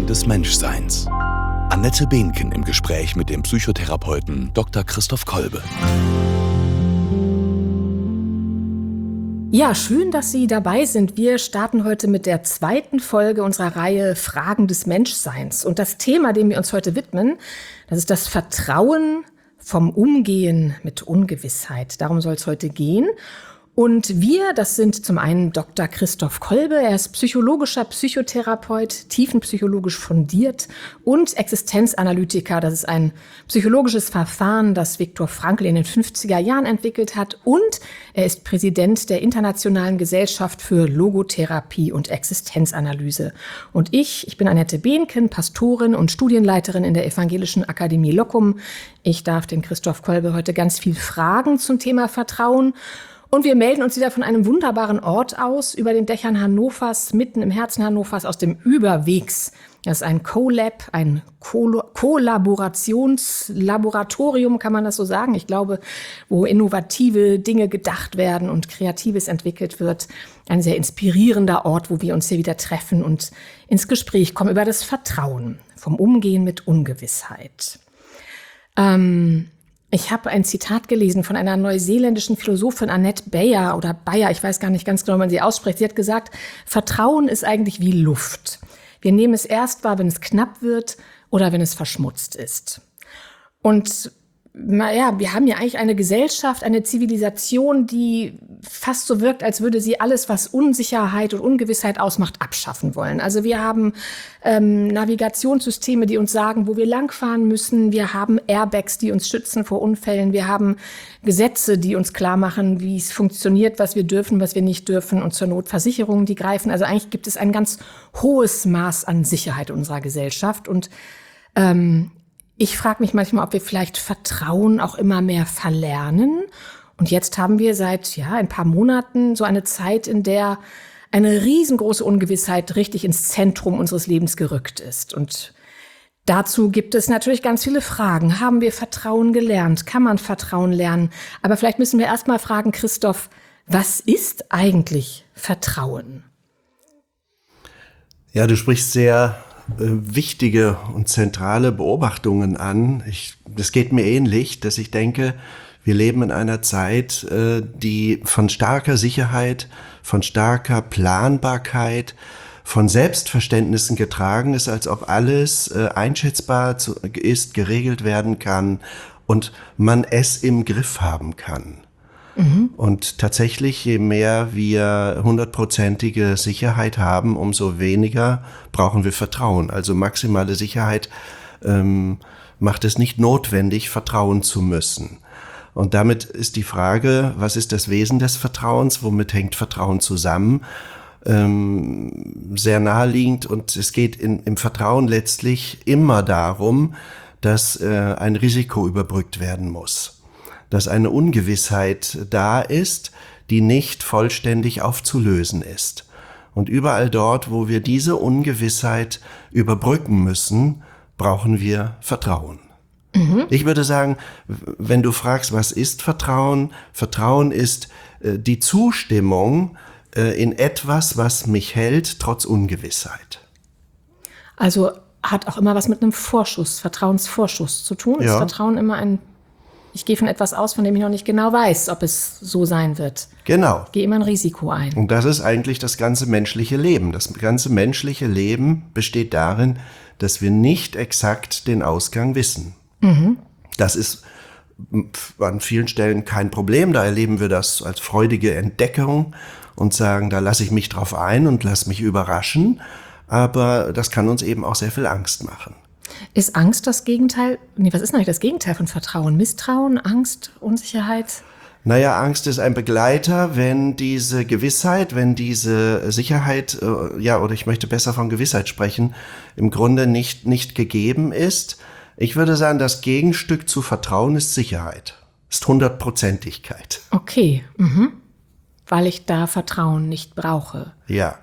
Fragen des Menschseins. Annette Behnken im Gespräch mit dem Psychotherapeuten Dr. Christoph Kolbe. Ja, schön, dass Sie dabei sind. Wir starten heute mit der zweiten Folge unserer Reihe Fragen des Menschseins. Und das Thema, dem wir uns heute widmen, das ist das Vertrauen vom Umgehen mit Ungewissheit. Darum soll es heute gehen. Und wir, das sind zum einen Dr. Christoph Kolbe, er ist psychologischer Psychotherapeut, tiefenpsychologisch fundiert und Existenzanalytiker. Das ist ein psychologisches Verfahren, das Viktor Frankl in den 50er Jahren entwickelt hat. Und er ist Präsident der Internationalen Gesellschaft für Logotherapie und Existenzanalyse. Und ich bin Annette Behnken, Pastorin und Studienleiterin in der Evangelischen Akademie Loccum. Ich darf den Christoph Kolbe heute ganz viel fragen zum Thema Vertrauen. Und wir melden uns wieder von einem wunderbaren Ort aus, über den Dächern Hannovers, mitten im Herzen Hannovers, aus dem Überwegs. Das ist ein CoLab, ein Kollaborationslaboratorium, kann man das so sagen? Ich glaube, wo innovative Dinge gedacht werden und Kreatives entwickelt wird. Ein sehr inspirierender Ort, wo wir uns hier wieder treffen und ins Gespräch kommen über das Vertrauen, vom Umgehen mit Ungewissheit. Ich habe ein Zitat gelesen von einer neuseeländischen Philosophin, Annette Beyer oder Beyer, ich weiß gar nicht ganz genau, wie man sie ausspricht. Sie hat gesagt, Vertrauen ist eigentlich wie Luft. Wir nehmen es erst wahr, wenn es knapp wird oder wenn es verschmutzt ist. Und naja, wir haben ja eigentlich eine Gesellschaft, eine Zivilisation, die fast so wirkt, als würde sie alles, was Unsicherheit und Ungewissheit ausmacht, abschaffen wollen. Also wir haben Navigationssysteme, die uns sagen, wo wir langfahren müssen. Wir haben Airbags, die uns schützen vor Unfällen. Wir haben Gesetze, die uns klar machen, wie es funktioniert, was wir dürfen, was wir nicht dürfen und zur Not Versicherungen, die greifen. Also eigentlich gibt es ein ganz hohes Maß an Sicherheit in unserer Gesellschaft und ich frage mich manchmal, ob wir vielleicht Vertrauen auch immer mehr verlernen. Und jetzt haben wir seit ein paar Monaten so eine Zeit, in der eine riesengroße Ungewissheit richtig ins Zentrum unseres Lebens gerückt ist. Und dazu gibt es natürlich ganz viele Fragen. Haben wir Vertrauen gelernt? Kann man Vertrauen lernen? Aber vielleicht müssen wir erst mal fragen, Christoph, was ist eigentlich Vertrauen? Ja, du sprichst sehr wichtige und zentrale Beobachtungen an. Das geht mir ähnlich, dass ich denke, wir leben in einer Zeit, die von starker Sicherheit, von starker Planbarkeit, von Selbstverständnissen getragen ist, als ob alles einschätzbar ist, geregelt werden kann und man es im Griff haben kann. Und tatsächlich, je mehr wir 100%ige Sicherheit haben, umso weniger brauchen wir Vertrauen. Also maximale Sicherheit macht es nicht notwendig, vertrauen zu müssen. Und damit ist die Frage, was ist das Wesen des Vertrauens? Womit hängt Vertrauen zusammen? Sehr naheliegend. Und es geht im Vertrauen letztlich immer darum, dass ein Risiko überbrückt werden muss. Dass eine Ungewissheit da ist, die nicht vollständig aufzulösen ist. Und überall dort, wo wir diese Ungewissheit überbrücken müssen, brauchen wir Vertrauen. Ich würde sagen, wenn du fragst, was ist Vertrauen? Vertrauen ist die Zustimmung in etwas, was mich hält, trotz Ungewissheit. Also hat auch immer was mit einem Vorschuss, Vertrauensvorschuss zu tun. Ja. Ist Vertrauen immer ich gehe von etwas aus, von dem ich noch nicht genau weiß, ob es so sein wird. Genau. Ich gehe immer ein Risiko ein. Und das ist eigentlich das ganze menschliche Leben. Das ganze menschliche Leben besteht darin, dass wir nicht exakt den Ausgang wissen. Das ist an vielen Stellen kein Problem. Da erleben wir das als freudige Entdeckung und sagen, da lasse ich mich drauf ein und lasse mich überraschen. Aber das kann uns eben auch sehr viel Angst machen. Ist Angst das Gegenteil? Was ist eigentlich das Gegenteil von Vertrauen? Misstrauen, Angst, Unsicherheit? Naja, Angst ist ein Begleiter, wenn diese Gewissheit, wenn diese Sicherheit, oder ich möchte besser von Gewissheit sprechen, im Grunde nicht gegeben ist. Ich würde sagen, das Gegenstück zu Vertrauen ist Sicherheit, ist 100%igkeit. Okay, weil ich da Vertrauen nicht brauche. Ja.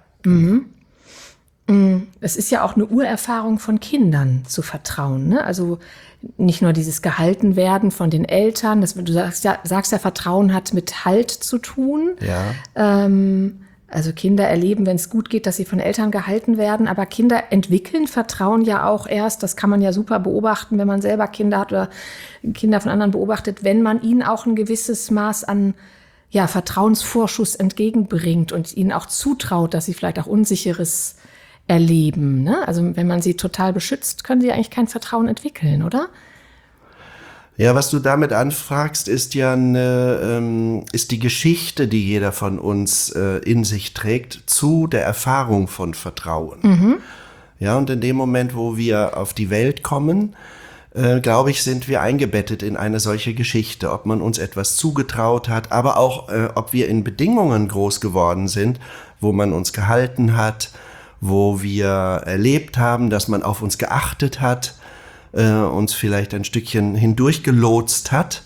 Es ist ja auch eine Urerfahrung von Kindern zu vertrauen, ne? Also nicht nur dieses Gehaltenwerden von den Eltern, du sagst ja, Vertrauen hat mit Halt zu tun. Ja. Also Kinder erleben, wenn es gut geht, dass sie von Eltern gehalten werden. Aber Kinder entwickeln Vertrauen ja auch erst. Das kann man ja super beobachten, wenn man selber Kinder hat oder Kinder von anderen beobachtet, wenn man ihnen auch ein gewisses Maß an Vertrauensvorschuss entgegenbringt und ihnen auch zutraut, dass sie vielleicht auch Unsicheres erleben. Ne? Also wenn man sie total beschützt, können sie eigentlich kein Vertrauen entwickeln, oder? Ja, was du damit anfragst, ist ja ist die Geschichte, die jeder von uns in sich trägt, zu der Erfahrung von Vertrauen. Mhm. Ja, und in dem Moment, wo wir auf die Welt kommen, glaube ich, sind wir eingebettet in eine solche Geschichte, ob man uns etwas zugetraut hat, aber auch, ob wir in Bedingungen groß geworden sind, wo man uns gehalten hat, wo wir erlebt haben, dass man auf uns geachtet hat, uns vielleicht ein Stückchen hindurchgelotst hat,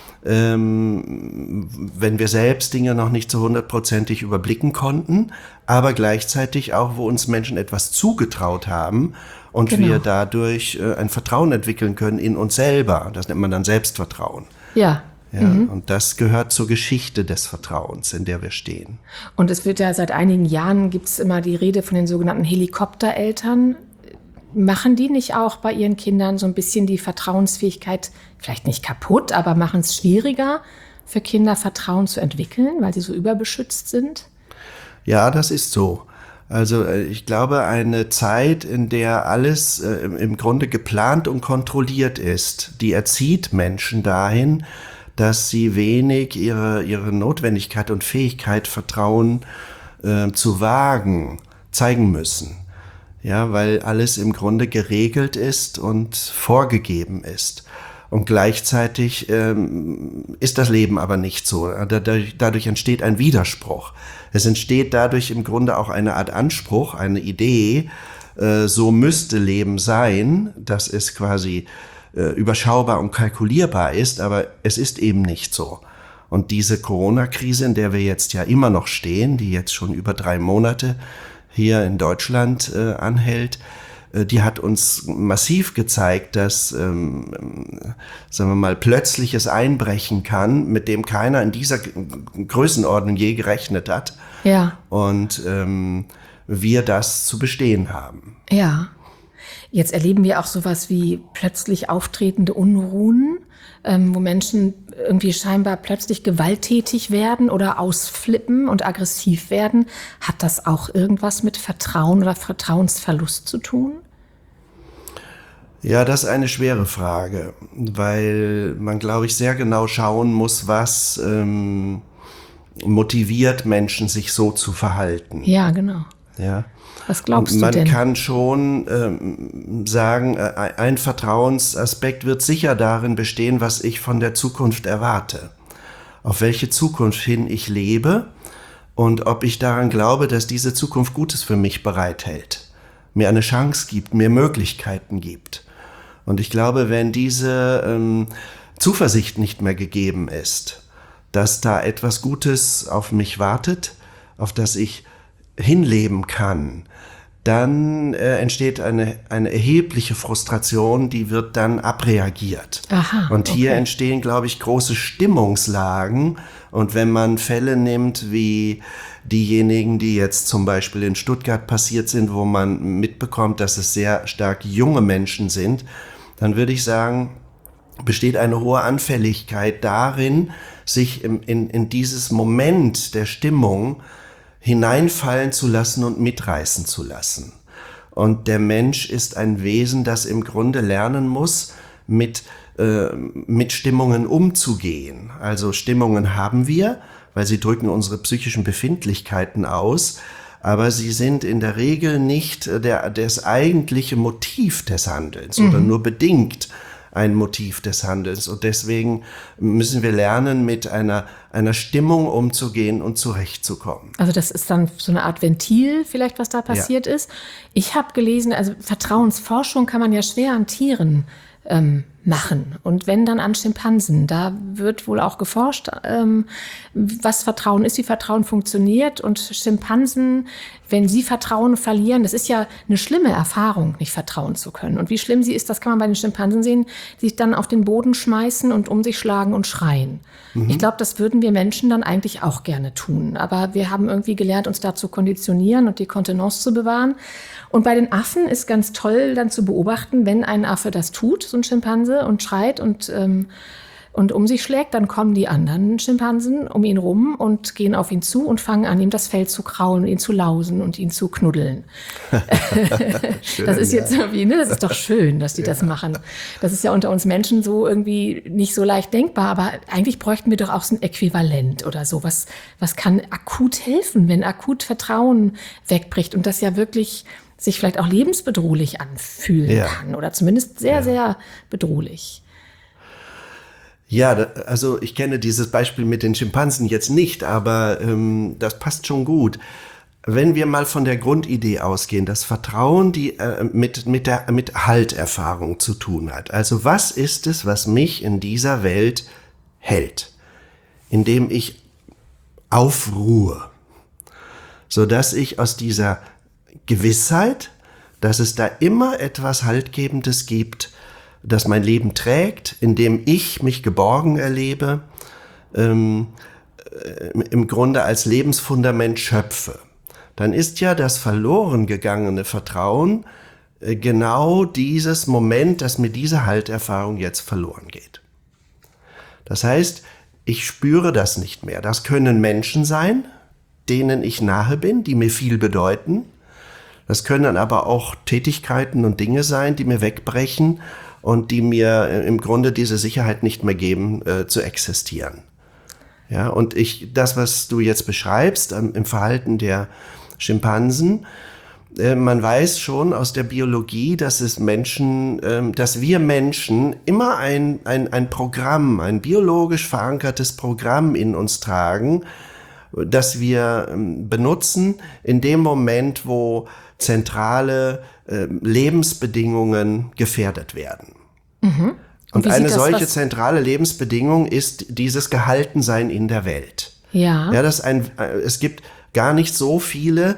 wenn wir selbst Dinge noch nicht so 100%ig überblicken konnten, aber gleichzeitig auch, wo uns Menschen etwas zugetraut haben und wir dadurch ein Vertrauen entwickeln können in uns selber. Das nennt man dann Selbstvertrauen. Ja. Und das gehört zur Geschichte des Vertrauens, in der wir stehen. Und es wird ja seit einigen Jahren, gibt es immer die Rede von den sogenannten Helikoptereltern. Machen die nicht auch bei ihren Kindern so ein bisschen die Vertrauensfähigkeit, vielleicht nicht kaputt, aber machen es schwieriger für Kinder, Vertrauen zu entwickeln, weil sie so überbeschützt sind? Ja, das ist so. Also ich glaube, eine Zeit, in der alles im Grunde geplant und kontrolliert ist, die erzieht Menschen dahin, dass sie wenig ihre Notwendigkeit und Fähigkeit, Vertrauen zu wagen, zeigen müssen. Ja, weil alles im Grunde geregelt ist und vorgegeben ist. Und gleichzeitig ist das Leben aber nicht so. Dadurch entsteht ein Widerspruch. Es entsteht dadurch im Grunde auch eine Art Anspruch, eine Idee, so müsste Leben sein, dass es quasi überschaubar und kalkulierbar ist, aber es ist eben nicht so. Und diese Corona-Krise, in der wir jetzt ja immer noch stehen, die jetzt schon über 3 Monate hier in Deutschland anhält, die hat uns massiv gezeigt, dass, sagen wir mal, plötzliches Einbrechen kann, mit dem keiner in dieser Größenordnung je gerechnet hat. Ja. Und wir das zu bestehen haben. Ja. Jetzt erleben wir auch sowas wie plötzlich auftretende Unruhen, wo Menschen irgendwie scheinbar plötzlich gewalttätig werden oder ausflippen und aggressiv werden. Hat das auch irgendwas mit Vertrauen oder Vertrauensverlust zu tun? Ja, das ist eine schwere Frage, weil man, glaube ich, sehr genau schauen muss, was motiviert Menschen, sich so zu verhalten. Ja, genau. Ja. Was glaubst du denn? Man kann schon sagen, ein Vertrauensaspekt wird sicher darin bestehen, was ich von der Zukunft erwarte. Auf welche Zukunft hin ich lebe und ob ich daran glaube, dass diese Zukunft Gutes für mich bereithält, mir eine Chance gibt, mir Möglichkeiten gibt. Und ich glaube, wenn diese Zuversicht nicht mehr gegeben ist, dass da etwas Gutes auf mich wartet, auf das ich hinleben kann, dann entsteht eine erhebliche Frustration, die wird dann abreagiert. Aha, und hier entstehen, glaube ich, große Stimmungslagen. Und wenn man Fälle nimmt wie diejenigen, die jetzt zum Beispiel in Stuttgart passiert sind, wo man mitbekommt, dass es sehr stark junge Menschen sind, dann würde ich sagen, besteht eine hohe Anfälligkeit darin, sich in dieses Moment der Stimmung hineinfallen zu lassen und mitreißen zu lassen. Und der Mensch ist ein Wesen, das im Grunde lernen muss, mit Stimmungen umzugehen. Also Stimmungen haben wir, weil sie drücken unsere psychischen Befindlichkeiten aus, aber sie sind in der Regel nicht das eigentliche Motiv des Handelns oder nur bedingt ein Motiv des Handelns. Und deswegen müssen wir lernen, mit einer Stimmung umzugehen und zurechtzukommen. Also das ist dann so eine Art Ventil vielleicht, was da passiert ist. Ich habe gelesen, also Vertrauensforschung kann man ja schwer an Tieren machen. Und wenn dann an Schimpansen, da wird wohl auch geforscht, was Vertrauen ist, wie Vertrauen funktioniert. Und Schimpansen, wenn sie Vertrauen verlieren, das ist ja eine schlimme Erfahrung, nicht vertrauen zu können. Und wie schlimm sie ist, das kann man bei den Schimpansen sehen, die sich dann auf den Boden schmeißen und um sich schlagen und schreien. Ich glaube, das würden wir Menschen dann eigentlich auch gerne tun. Aber wir haben irgendwie gelernt, uns da zu konditionieren und die Kontenance zu bewahren. Und bei den Affen ist ganz toll dann zu beobachten, wenn ein Affe das tut, so ein Schimpanse, und schreit und um sich schlägt, dann kommen die anderen Schimpansen um ihn rum und gehen auf ihn zu und fangen an, ihm das Fell zu kraulen, ihn zu lausen und ihn zu knuddeln. Schön, das ist jetzt irgendwie, ne, das ist doch schön, dass die das machen. Das ist ja unter uns Menschen so irgendwie nicht so leicht denkbar, aber eigentlich bräuchten wir doch auch so ein Äquivalent oder so. Was kann akut helfen, wenn akut Vertrauen wegbricht und das ja wirklich sich vielleicht auch lebensbedrohlich anfühlen kann oder zumindest sehr, sehr bedrohlich. Ja, also ich kenne dieses Beispiel mit den Schimpansen jetzt nicht, aber das passt schon gut. Wenn wir mal von der Grundidee ausgehen, dass Vertrauen mit Halterfahrung zu tun hat. Also was ist es, was mich in dieser Welt hält, indem ich aufruhe, sodass ich aus dieser Gewissheit, dass es da immer etwas Haltgebendes gibt, das mein Leben trägt, in dem ich mich geborgen erlebe, im Grunde als Lebensfundament schöpfe, dann ist ja das verloren gegangene Vertrauen genau dieses Moment, dass mir diese Halterfahrung jetzt verloren geht. Das heißt, ich spüre das nicht mehr. Das können Menschen sein, denen ich nahe bin, die mir viel bedeuten. Das können aber auch Tätigkeiten und Dinge sein, die mir wegbrechen und die mir im Grunde diese Sicherheit nicht mehr geben, zu existieren. Ja, und das, was du jetzt beschreibst, im Verhalten der Schimpansen, man weiß schon aus der Biologie, dass wir Menschen immer ein Programm, ein biologisch verankertes Programm in uns tragen, das wir benutzen in dem Moment, wo zentrale Lebensbedingungen gefährdet werden. Mhm. Und eine solche zentrale Lebensbedingung ist dieses Gehaltensein in der Welt. Ja. Es gibt gar nicht so viele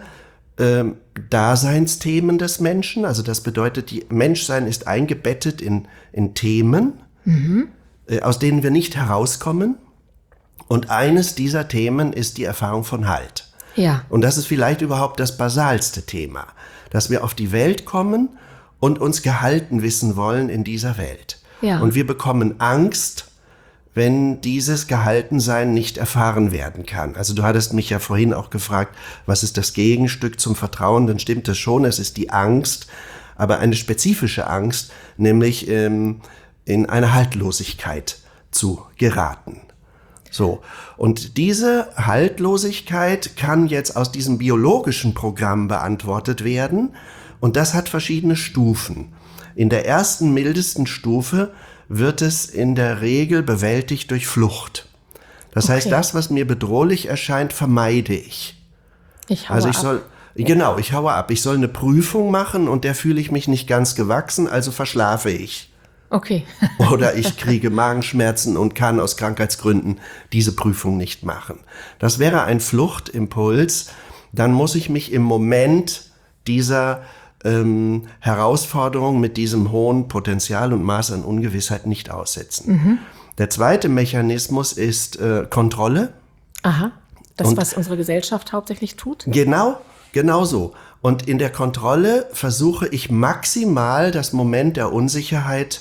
Daseinsthemen des Menschen. Also das bedeutet, Menschsein ist eingebettet in Themen, aus denen wir nicht herauskommen. Und eines dieser Themen ist die Erfahrung von Halt. Ja. Und das ist vielleicht überhaupt das basalste Thema, dass wir auf die Welt kommen und uns gehalten wissen wollen in dieser Welt. Ja. Und wir bekommen Angst, wenn dieses Gehaltensein nicht erfahren werden kann. Also du hattest mich ja vorhin auch gefragt, was ist das Gegenstück zum Vertrauen? Dann stimmt das schon, es ist die Angst, aber eine spezifische Angst, nämlich in eine Haltlosigkeit zu geraten. So, und diese Haltlosigkeit kann jetzt aus diesem biologischen Programm beantwortet werden und das hat verschiedene Stufen. In der ersten, mildesten Stufe wird es in der Regel bewältigt durch Flucht. Das heißt, das, was mir bedrohlich erscheint, vermeide ich. Ich haue ab. Ich haue ab. Ich soll eine Prüfung machen und der fühle ich mich nicht ganz gewachsen, also verschlafe ich. Okay. Oder ich kriege Magenschmerzen und kann aus Krankheitsgründen diese Prüfung nicht machen. Das wäre ein Fluchtimpuls. Dann muss ich mich im Moment dieser Herausforderung mit diesem hohen Potenzial und Maß an Ungewissheit nicht aussetzen. Mhm. Der zweite Mechanismus ist Kontrolle. Aha, was unsere Gesellschaft hauptsächlich tut? Genau so. Und in der Kontrolle versuche ich maximal das Moment der Unsicherheit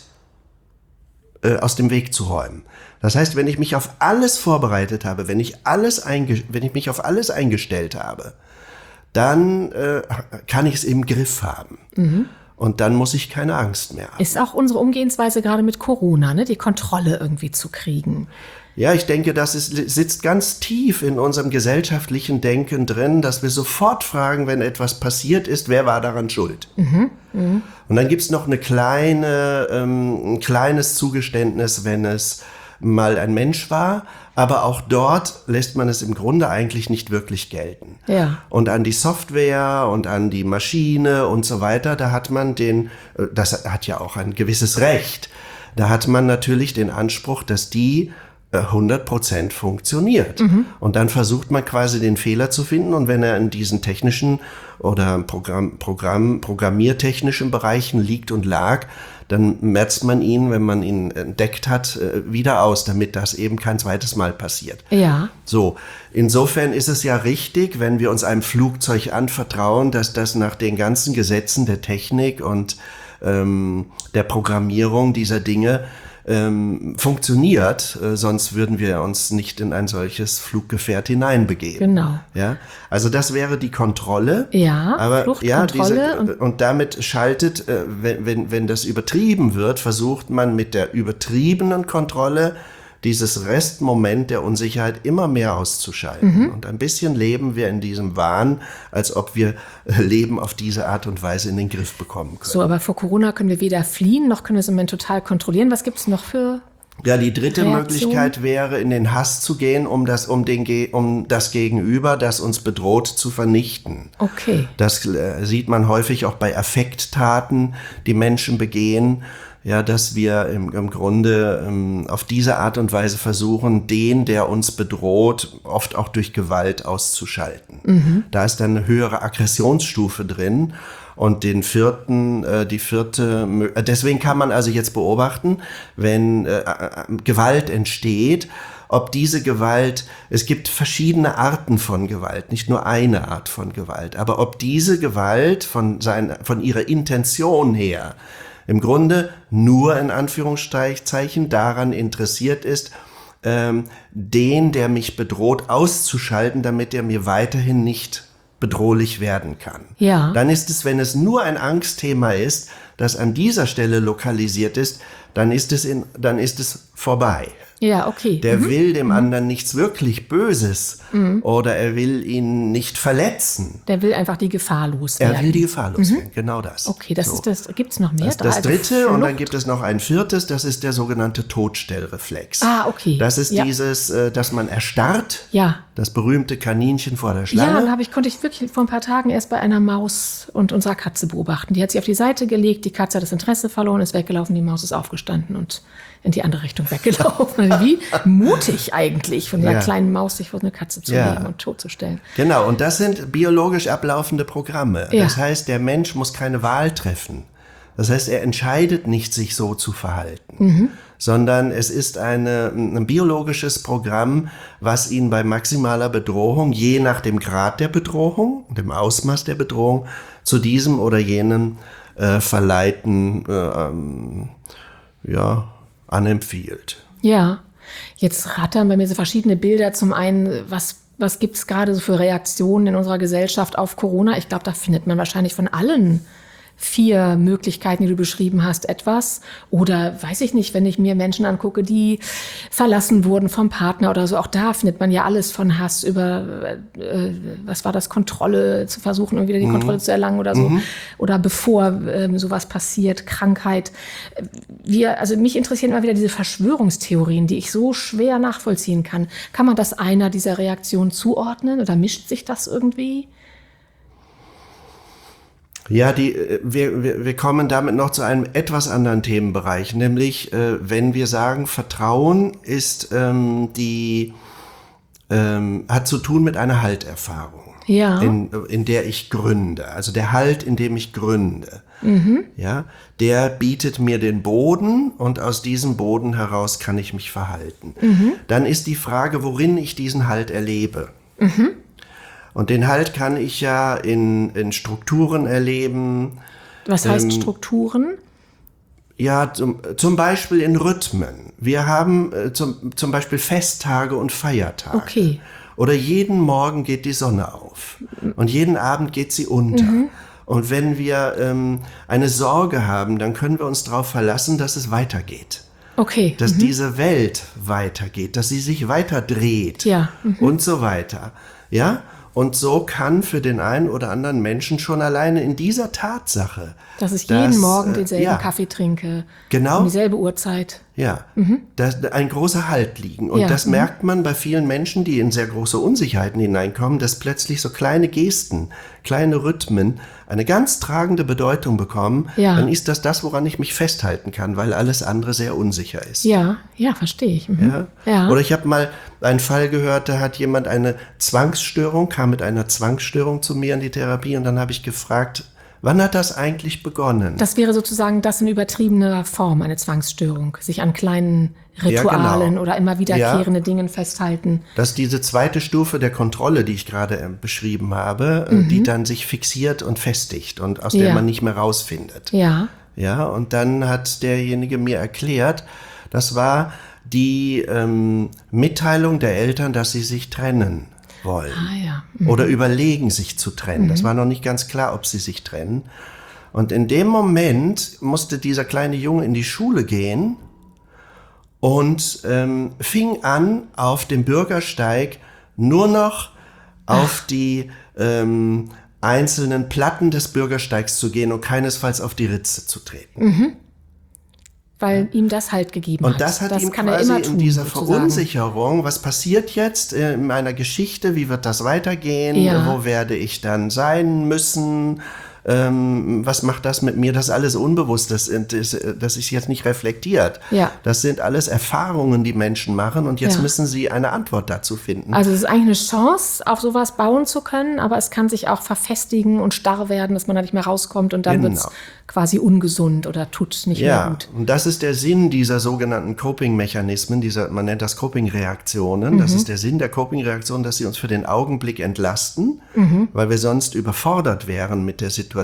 aus dem Weg zu räumen. Das heißt, wenn ich mich auf alles vorbereitet habe, wenn ich mich auf alles eingestellt habe, dann kann ich es im Griff haben. Mhm. Und dann muss ich keine Angst mehr haben. Ist auch unsere Umgehensweise gerade mit Corona, ne? Die Kontrolle irgendwie zu kriegen. Ja, ich denke, sitzt ganz tief in unserem gesellschaftlichen Denken drin, dass wir sofort fragen, wenn etwas passiert ist, wer war daran schuld? Mhm. Mhm. Und dann gibt's noch ein kleines Zugeständnis, wenn es mal ein Mensch war, aber auch dort lässt man es im Grunde eigentlich nicht wirklich gelten. Ja. Und an die Software und an die Maschine und so weiter, da hat man das hat ja auch ein gewisses Recht, Da hat man natürlich den Anspruch, dass die 100% funktioniert. Und dann versucht man quasi den Fehler zu finden, und wenn er in diesen technischen oder programmiertechnischen Bereichen liegt und lag, dann merzt man ihn, wenn man ihn entdeckt hat, wieder aus, damit das eben kein zweites Mal passiert. Ja. So, insofern ist es ja richtig, wenn wir uns einem Flugzeug anvertrauen, dass das nach den ganzen Gesetzen der Technik und der Programmierung dieser Dinge funktioniert, sonst würden wir uns nicht in ein solches Fluggefährt hineinbegeben. Genau. Ja, also das wäre die Kontrolle. Ja, aber Fluchtkontrolle. und damit schaltet, wenn das übertrieben wird, versucht man mit der übertriebenen Kontrolle dieses Restmoment der Unsicherheit immer mehr auszuschalten. Und ein bisschen leben wir in diesem Wahn, als ob wir Leben auf diese Art und Weise in den Griff bekommen können. So, aber vor Corona können wir weder fliehen, noch können wir es im Moment total kontrollieren. Was gibt es noch für Ja, die dritte Reaktion? Möglichkeit wäre, in den Hass zu gehen, um das Gegenüber, das uns bedroht, zu vernichten. Okay. Das sieht man häufig auch bei Affekttaten, die Menschen begehen. Ja, dass wir im Grunde auf diese Art und Weise versuchen, den, der uns bedroht, oft auch durch Gewalt auszuschalten. Da ist dann eine höhere Aggressionsstufe drin. Und die vierte, deswegen kann man also jetzt beobachten, wenn Gewalt entsteht, ob diese Gewalt, es gibt verschiedene Arten von Gewalt, nicht nur eine Art von Gewalt, aber ob diese Gewalt von ihrer Intention her im Grunde nur in Anführungszeichen daran interessiert ist, den, der mich bedroht, auszuschalten, damit er mir weiterhin nicht bedrohlich werden kann. Ja. Dann ist es, wenn es nur ein Angstthema ist, das an dieser Stelle lokalisiert ist, dann ist es vorbei. Ja, okay. Der will dem anderen nichts wirklich Böses oder er will ihn nicht verletzen. Der will einfach die Gefahr loswerden. Er will die Gefahr loswerden, genau das. Okay, das So. ist das. Gibt es noch mehr? Das ist das Also dritte, und dann Flucht. gibt es noch ein viertes, das ist der sogenannte Todstellreflex. Ah, okay. Das ist Ja. dieses, dass man erstarrt, Ja. das berühmte Kaninchen vor der Ja, Schlange. konnte ich wirklich vor ein paar Tagen erst bei einer Maus und unserer Katze beobachten. Die hat sich auf die Seite gelegt, die Katze hat das Interesse verloren, ist weggelaufen, die Maus ist aufgestanden und in die andere Richtung weggelaufen. Wie mutig eigentlich, von einer Ja. kleinen Maus sich vor eine Katze zu Ja. legen und totzustellen. Genau, und das sind biologisch ablaufende Programme. Ja. Das heißt, der Mensch muss keine Wahl treffen. Das heißt, er entscheidet nicht, sich so zu verhalten, sondern es ist ein biologisches Programm, was ihn bei maximaler Bedrohung, je nach dem Grad der Bedrohung, dem Ausmaß der Bedrohung, zu diesem oder jenem Verleiten anempfiehlt. Ja, jetzt rattern bei mir so verschiedene Bilder. Zum einen, was gibt es gerade so für Reaktionen in unserer Gesellschaft auf Corona? Ich glaube, da findet man wahrscheinlich von allen 4 Möglichkeiten, die du beschrieben hast, etwas. Oder weiß ich nicht, wenn ich mir Menschen angucke, die verlassen wurden vom Partner oder so, auch da findet man ja alles von Hass über, was war das, Kontrolle, zu versuchen, irgendwie die Kontrolle zu erlangen oder so. Oder bevor sowas passiert, Krankheit. Also mich interessieren immer wieder diese Verschwörungstheorien, die ich so schwer nachvollziehen kann. Kann man das einer dieser Reaktionen zuordnen oder mischt sich das irgendwie? Ja, wir kommen damit noch zu einem etwas anderen Themenbereich, nämlich wenn wir sagen, Vertrauen ist hat zu tun mit einer Halterfahrung, Ja. in der ich gründe, also der Halt, in dem ich gründe. Ja, der bietet mir den Boden und aus diesem Boden heraus kann ich mich verhalten. Dann ist die Frage, worin ich diesen Halt erlebe. Und den Halt kann ich ja in Strukturen erleben. Was heißt Strukturen? Ja, zum Beispiel in Rhythmen. Wir haben zum Beispiel Festtage und Feiertage. Okay. Oder jeden Morgen geht die Sonne auf und jeden Abend geht sie unter. Und wenn wir eine Sorge haben, dann können wir uns darauf verlassen, dass es weitergeht. Okay. Dass diese Welt weitergeht, dass sie sich weiter dreht Ja. und so weiter. Ja? Und so kann für den einen oder anderen Menschen schon alleine in dieser Tatsache, Dass ich jeden Morgen denselben ja, Kaffee trinke. Genau. Um dieselbe Uhrzeit. Ja, da ist ein großer Halt liegen. Und das merkt man bei vielen Menschen, die in sehr große Unsicherheiten hineinkommen, dass plötzlich so kleine Gesten, kleine Rhythmen eine ganz tragende Bedeutung bekommen. Ja. Dann ist das, woran ich mich festhalten kann, weil alles andere sehr unsicher ist. Ja, verstehe ich. Ja. Oder ich habe mal einen Fall gehört, da hat jemand eine Zwangsstörung, kam mit einer Zwangsstörung zu mir in die Therapie und dann habe ich gefragt, wann hat das eigentlich begonnen? Das wäre sozusagen das in übertriebener Form, eine Zwangsstörung. Sich an kleinen Ritualen oder immer wiederkehrende Dingen festhalten. Das ist diese zweite Stufe der Kontrolle, die ich gerade beschrieben habe, die dann sich fixiert und festigt und aus der man nicht mehr rausfindet. Ja. Ja, und dann hat derjenige mir erklärt, das war die Mitteilung der Eltern, dass sie sich trennen wollen. Oder überlegen, sich zu trennen. Das war noch nicht ganz klar, ob sie sich trennen. Und in dem Moment musste dieser kleine Junge in die Schule gehen und fing an, auf dem Bürgersteig nur noch auf die einzelnen Platten des Bürgersteigs zu gehen und keinesfalls auf die Ritze zu treten. Weil ihm das Halt gegeben hat. Und das hat ihm quasi in dieser Verunsicherung, was passiert jetzt in meiner Geschichte, wie wird das weitergehen, wo werde ich dann sein müssen, was macht das mit mir, das ist alles unbewusst, das ist jetzt nicht reflektiert. Ja. Das sind alles Erfahrungen, die Menschen machen und jetzt müssen sie eine Antwort dazu finden. Also es ist eigentlich eine Chance, auf sowas bauen zu können, aber es kann sich auch verfestigen und starr werden, dass man da nicht mehr rauskommt und dann wird es quasi ungesund oder tut nicht mehr gut. Und das ist der Sinn dieser sogenannten Coping-Mechanismen, man nennt das Coping-Reaktionen. Das ist der Sinn der Coping-Reaktionen, dass sie uns für den Augenblick entlasten, weil wir sonst überfordert wären mit der Situation.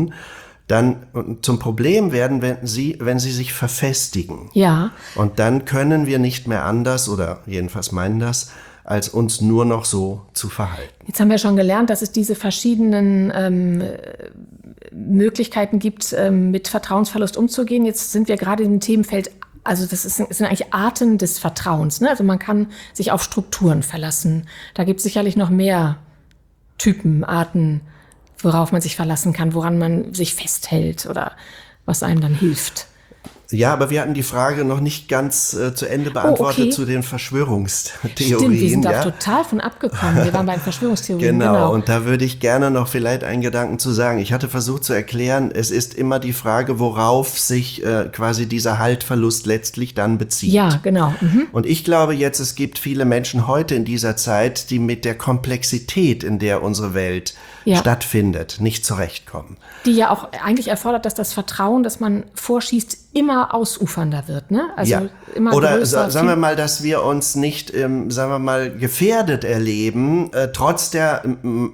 Dann zum Problem werden, wenn sie sich verfestigen. Ja. Und dann können wir nicht mehr anders, oder jedenfalls meinen das, als uns nur noch so zu verhalten. Jetzt haben wir schon gelernt, dass es diese verschiedenen Möglichkeiten gibt, mit Vertrauensverlust umzugehen. Jetzt sind wir gerade im Themenfeld, also das sind eigentlich Arten des Vertrauens. Ne? Also man kann sich auf Strukturen verlassen. Da gibt es sicherlich noch mehr Typen, Arten, worauf man sich verlassen kann, woran man sich festhält oder was einem dann hilft. Ja, aber wir hatten die Frage noch nicht ganz zu Ende beantwortet zu den Verschwörungstheorien. Stimmt, wir sind da total von abgekommen. Wir waren bei den Verschwörungstheorien. Genau, und da würde ich gerne noch vielleicht einen Gedanken zu sagen. Ich hatte versucht zu erklären, es ist immer die Frage, worauf sich quasi dieser Haltverlust letztlich dann bezieht. Ja, genau. Und ich glaube jetzt, es gibt viele Menschen heute in dieser Zeit, die mit der Komplexität, in der unsere Welt stattfindet, nicht zurechtkommen. Die ja auch eigentlich erfordert, dass das Vertrauen, das man vorschießt, immer ausufernder wird, ne? Also immer oder größer. Sagen wir mal, dass wir uns nicht, sagen wir mal, gefährdet erleben, trotz der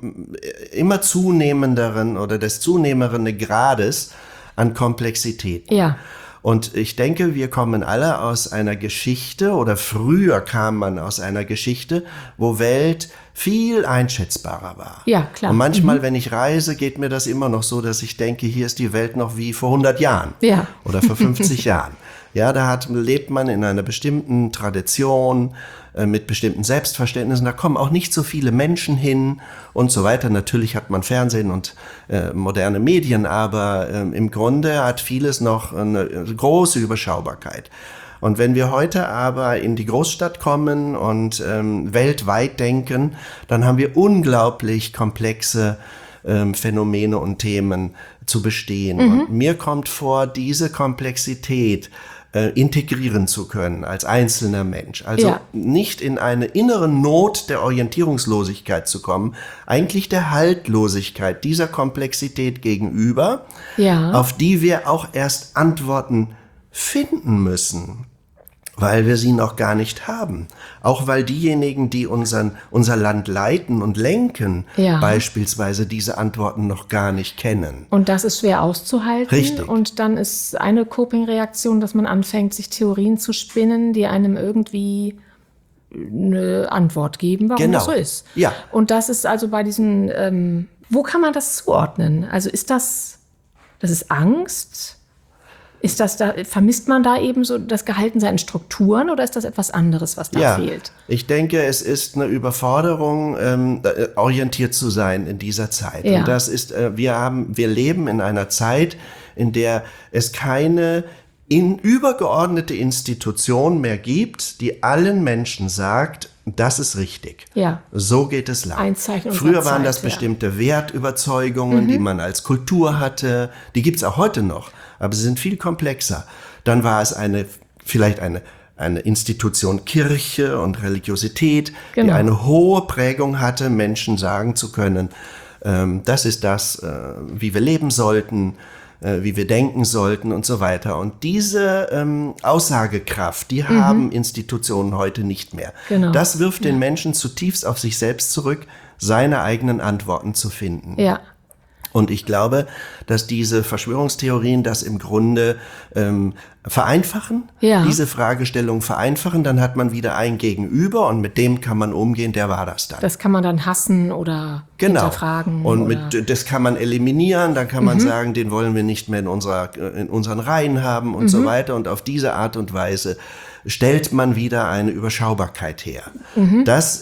immer zunehmenderen oder des zunehmenden Grades an Komplexität. Ja. Und ich denke, wir kommen alle aus einer Geschichte, oder früher kam man aus einer Geschichte, wo Welt viel einschätzbarer war. Ja, klar. Und manchmal, wenn ich reise, geht mir das immer noch so, dass ich denke, hier ist die Welt noch wie vor 100 Jahren oder vor 50 Jahren. Ja, lebt man in einer bestimmten Tradition, mit bestimmten Selbstverständnissen. Da kommen auch nicht so viele Menschen hin und so weiter. Natürlich hat man Fernsehen und moderne Medien, aber im Grunde hat vieles noch eine große Überschaubarkeit. Und wenn wir heute aber in die Großstadt kommen und weltweit denken, dann haben wir unglaublich komplexe Phänomene und Themen zu bestehen. Und mir kommt vor, diese Komplexität integrieren zu können als einzelner Mensch. Also nicht in eine innere Not der Orientierungslosigkeit zu kommen, eigentlich der Haltlosigkeit dieser Komplexität gegenüber, auf die wir auch erst Antworten finden müssen, weil wir sie noch gar nicht haben. Auch weil diejenigen, die unser Land leiten und lenken, beispielsweise diese Antworten noch gar nicht kennen. Und das ist schwer auszuhalten. Richtig. Und dann ist eine Coping-Reaktion, dass man anfängt, sich Theorien zu spinnen, die einem irgendwie eine Antwort geben, warum das so ist. Ja. Und das ist also bei diesen, wo kann man das zuordnen? Also ist das ist Angst? Ist das vermisst man da eben so das Gehaltensein in Strukturen oder ist das etwas anderes, was da fehlt? Ich denke, es ist eine Überforderung, orientiert zu sein in dieser Zeit. Ja. Und das ist, wir leben in einer Zeit, in der es keine übergeordnete Institution mehr gibt, die allen Menschen sagt, das ist richtig. Ja. So geht es lang. Ein Zeichen unserer Früher waren Zeit, das bestimmte Wertüberzeugungen, die man als Kultur hatte. Die gibt's auch heute noch, aber sie sind viel komplexer. Dann war es vielleicht eine Institution Kirche und Religiosität, die eine hohe Prägung hatte, Menschen sagen zu können, das ist das, wie wir leben sollten, wie wir denken sollten und so weiter. Und diese Aussagekraft, die haben Institutionen heute nicht mehr. Genau. Das wirft den Menschen zutiefst auf sich selbst zurück, seine eigenen Antworten zu finden. Ja. Und ich glaube, dass diese Verschwörungstheorien das im Grunde vereinfachen, diese Fragestellung vereinfachen, dann hat man wieder ein Gegenüber und mit dem kann man umgehen, der war das dann. Das kann man dann hassen oder hinterfragen. Und das kann man eliminieren, dann kann man sagen, den wollen wir nicht mehr in unseren Reihen haben und so weiter. Und auf diese Art und Weise stellt man wieder eine Überschaubarkeit her. Das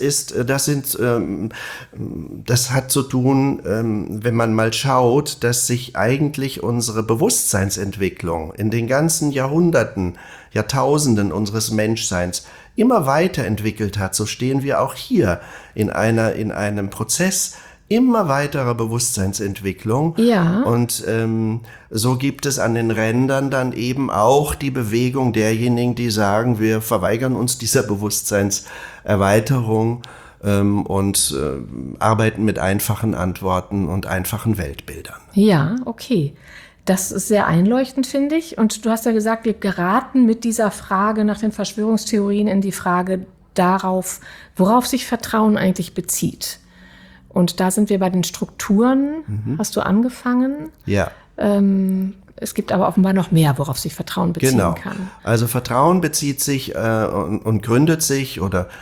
hat zu tun, wenn man mal schaut, dass sich eigentlich unsere Bewusstseinsentwicklung in den ganzen Jahrhunderten, Jahrtausenden unseres Menschseins immer weiterentwickelt hat. So stehen wir auch hier in einem Prozess immer weiterer Bewusstseinsentwicklung. Ja. Und so gibt es an den Rändern dann eben auch die Bewegung derjenigen, die sagen, wir verweigern uns dieser Bewusstseinserweiterung und arbeiten mit einfachen Antworten und einfachen Weltbildern. Ja, okay. Das ist sehr einleuchtend, finde ich. Und du hast ja gesagt, wir geraten mit dieser Frage nach den Verschwörungstheorien in die Frage darauf, worauf sich Vertrauen eigentlich bezieht. Und da sind wir bei den Strukturen, hast du angefangen. Ja. Es gibt aber offenbar noch mehr, worauf sich Vertrauen beziehen kann. Also Vertrauen bezieht sich und gründet sich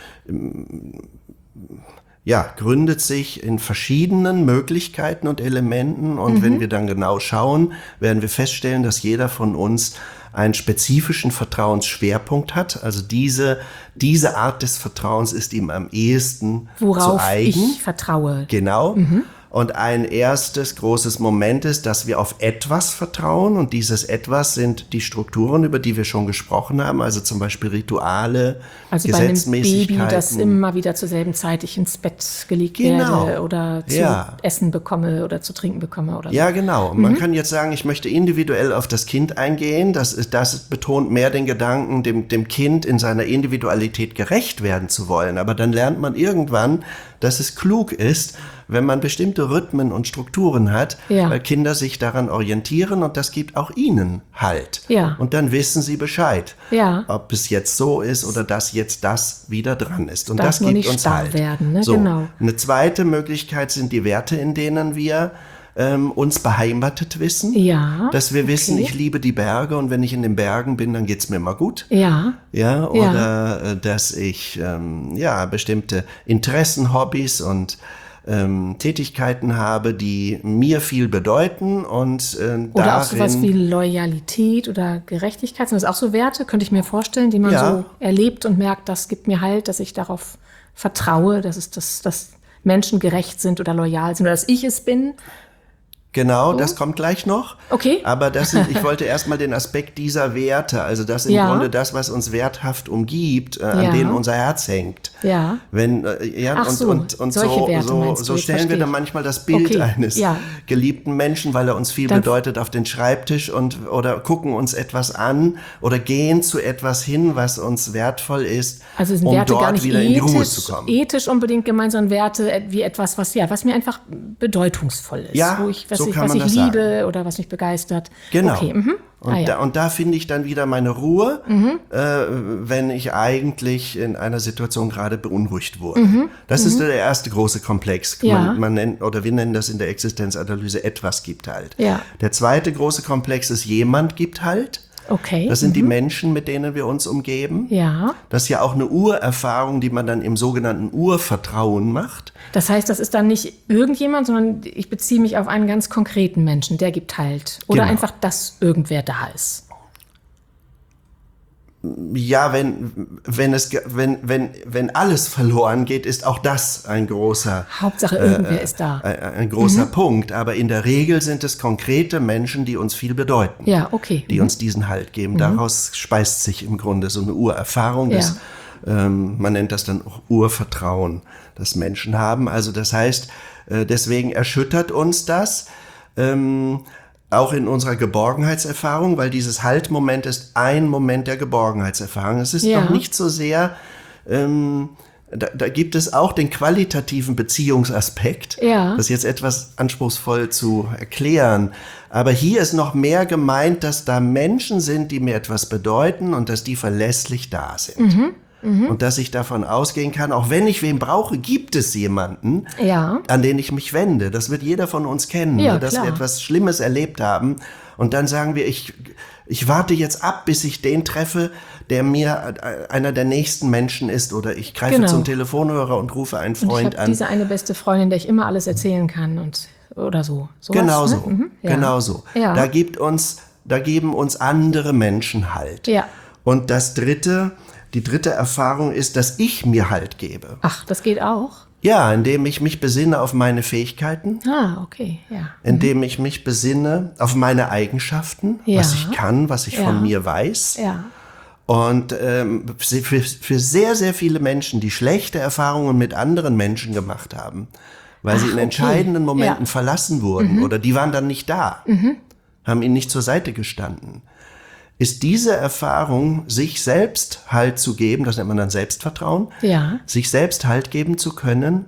gründet sich in verschiedenen Möglichkeiten und Elementen. Und wenn wir dann genau schauen, werden wir feststellen, dass jeder von uns einen spezifischen Vertrauensschwerpunkt hat. Also diese Art des Vertrauens ist ihm am ehesten zu eigen. Worauf ich vertraue. Genau. Und ein erstes großes Moment ist, dass wir auf etwas vertrauen. Und dieses Etwas sind die Strukturen, über die wir schon gesprochen haben. Also zum Beispiel Rituale, also Gesetzmäßigkeiten. Bei einem Baby, das immer wieder zur selben Zeit ich ins Bett gelegt werde oder zu essen bekomme oder zu trinken bekomme. Oder so. Ja, genau. Man kann jetzt sagen, ich möchte individuell auf das Kind eingehen. Das betont mehr den Gedanken, dem Kind in seiner Individualität gerecht werden zu wollen. Aber dann lernt man irgendwann, dass es klug ist, wenn man bestimmte Rhythmen und Strukturen hat, weil Kinder sich daran orientieren und das gibt auch ihnen Halt. Ja. Und dann wissen sie Bescheid, ja. ob es jetzt so ist oder dass jetzt das wieder dran ist. Und darf das gibt nicht uns starr Halt. werden, ne? So. Genau. Eine zweite Möglichkeit sind die Werte, in denen wir uns beheimatet wissen. Ja. Dass wir wissen, ich liebe die Berge und wenn ich in den Bergen bin, dann geht's mir immer gut. Ja. Ja, oder dass ich bestimmte Interessen, Hobbys und Tätigkeiten habe, die mir viel bedeuten und oder auch sowas wie Loyalität oder Gerechtigkeit, sind das auch so Werte, könnte ich mir vorstellen, die man so erlebt und merkt, das gibt mir Halt, dass ich darauf vertraue, dass Menschen gerecht sind oder loyal sind oder dass ich es bin. Genau, das kommt gleich noch. Okay. Aber ich wollte erstmal den Aspekt dieser Werte, also das im Grunde das, was uns werthaft umgibt, an denen unser Herz hängt. Ja. Und so stellen wir dann manchmal das Bild eines geliebten Menschen, weil er uns viel bedeutet, auf den Schreibtisch oder gucken uns etwas an oder gehen zu etwas hin, was uns wertvoll ist, also sind um Werte dort gar nicht wieder in die Ruhe zu kommen. Ethisch unbedingt gemeint, sondern Werte wie etwas, was mir einfach bedeutungsvoll ist. Ja, was ich liebe oder was mich begeistert. Genau. Okay. Und da finde ich dann wieder meine Ruhe, wenn ich eigentlich in einer Situation gerade beunruhigt wurde. Das ist der erste große Komplex. Ja. Man nennt, oder wir nennen das in der Existenzanalyse, etwas gibt Halt. Ja. Der zweite große Komplex ist, jemand gibt Halt. Okay. Das sind die Menschen, mit denen wir uns umgeben. Ja. Das ist ja auch eine Urerfahrung, die man dann im sogenannten Urvertrauen macht. Das heißt, das ist dann nicht irgendjemand, sondern ich beziehe mich auf einen ganz konkreten Menschen, der gibt Halt. Oder einfach, dass irgendwer da ist. Ja, wenn alles verloren geht, ist auch das ein großer Hauptsache irgendwer ist da. Ein großer Punkt. Aber in der Regel sind es konkrete Menschen, die uns viel bedeuten. Ja, okay. Die uns diesen Halt geben. Daraus speist sich im Grunde so eine Urerfahrung. Man nennt das dann auch Urvertrauen, das Menschen haben. Also das heißt, deswegen erschüttert uns das. Auch in unserer Geborgenheitserfahrung, weil dieses Haltmoment ist ein Moment der Geborgenheitserfahrung. Es ist noch nicht so sehr, da gibt es auch den qualitativen Beziehungsaspekt. Das ist jetzt etwas anspruchsvoll zu erklären. Aber hier ist noch mehr gemeint, dass da Menschen sind, die mir etwas bedeuten und dass die verlässlich da sind. Und dass ich davon ausgehen kann, auch wenn ich wen brauche, gibt es jemanden, an den ich mich wende. Das wird jeder von uns kennen, dass wir etwas Schlimmes erlebt haben. Und dann sagen wir, ich warte jetzt ab, bis ich den treffe, der mir einer der nächsten Menschen ist. Oder ich greife zum Telefonhörer und rufe einen Freund an. Diese eine beste Freundin, der ich immer alles erzählen kann oder so. Sowas, genau so, ne? Genau so. Da geben uns andere Menschen Halt. Und die dritte Erfahrung ist, dass ich mir Halt gebe. Ach, das geht auch? Ja, indem ich mich besinne auf meine Fähigkeiten. Okay, ja. Indem ich mich besinne auf meine Eigenschaften, was ich kann, was ich von mir weiß. Und für sehr, sehr viele Menschen, die schlechte Erfahrungen mit anderen Menschen gemacht haben, weil sie in entscheidenden Momenten verlassen wurden oder die waren dann nicht da, haben ihnen nicht zur Seite gestanden, ist diese Erfahrung, sich selbst Halt zu geben, das nennt man dann Selbstvertrauen, sich selbst Halt geben zu können,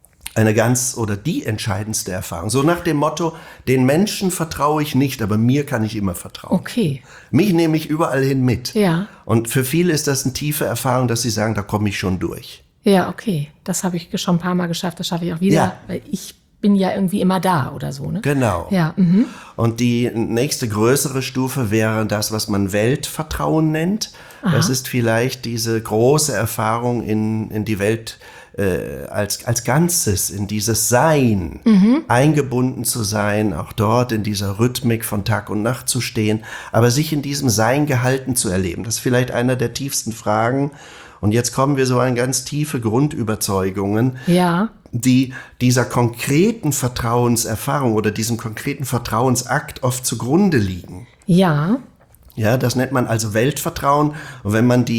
die entscheidendste Erfahrung. So nach dem Motto, den Menschen vertraue ich nicht, aber mir kann ich immer vertrauen. Okay. Mich nehme ich überall hin mit. Und für viele ist das eine tiefe Erfahrung, dass sie sagen, da komme ich schon durch. Ja, okay. Das habe ich schon ein paar Mal geschafft, das schaffe ich auch wieder, weil ich bin ja irgendwie immer da oder so, ne? Genau. Und die nächste größere Stufe wäre das, was man Weltvertrauen nennt. Das ist vielleicht diese große Erfahrung in die Welt als Ganzes, in dieses Sein, eingebunden zu sein, auch dort in dieser Rhythmik von Tag und Nacht zu stehen, aber sich in diesem Sein gehalten zu erleben. Das ist vielleicht einer der tiefsten Fragen. Und jetzt kommen wir so an ganz tiefe Grundüberzeugungen, die dieser konkreten Vertrauenserfahrung oder diesem konkreten Vertrauensakt oft zugrunde liegen. Ja, das nennt man also Weltvertrauen. Und wenn man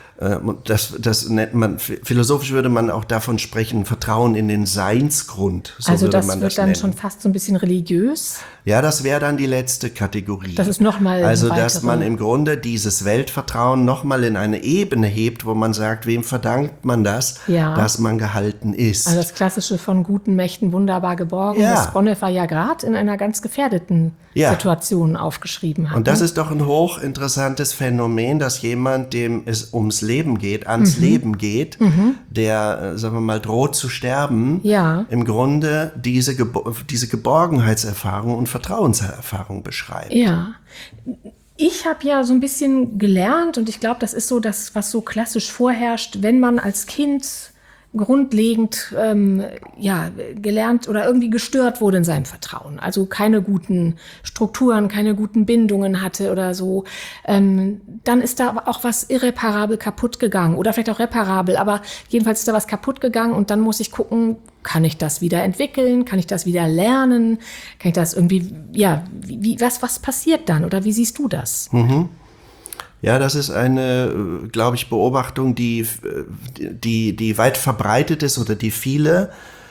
das nennt man, philosophisch würde man auch davon sprechen, Vertrauen in den Seinsgrund. So also würde das man wird dann schon fast so ein bisschen religiös? Ja, das wäre dann die letzte Kategorie. Das ist nochmal also, dass man im Grunde dieses Weltvertrauen nochmal in eine Ebene hebt, wo man sagt, wem verdankt man das, dass man gehalten ist. Also das Klassische von guten Mächten wunderbar geborgen, das Bonhoeffer ja gerade in einer ganz gefährdeten Situation aufgeschrieben hat. Und das ist doch ein hochinteressantes Phänomen, dass jemand, dem es ums Leben geht, ans Leben geht, der, sagen wir mal, droht zu sterben, im Grunde diese Geborgenheitserfahrung und Vertrauenserfahrung beschreibt. Ja, ich habe ja so ein bisschen gelernt und ich glaube, das ist so das, was so klassisch vorherrscht, wenn man als Kind grundlegend gelernt oder irgendwie gestört wurde in seinem Vertrauen. Also keine guten Strukturen, keine guten Bindungen hatte oder so. Dann ist da aber auch was irreparabel kaputt gegangen oder vielleicht auch reparabel, aber jedenfalls ist da was kaputt gegangen und dann muss ich gucken, kann ich das wieder entwickeln? Kann ich das wieder lernen? Kann ich das irgendwie, was passiert dann oder wie siehst du das? Ja, das ist eine, glaube ich, Beobachtung, die weit verbreitet ist oder die viele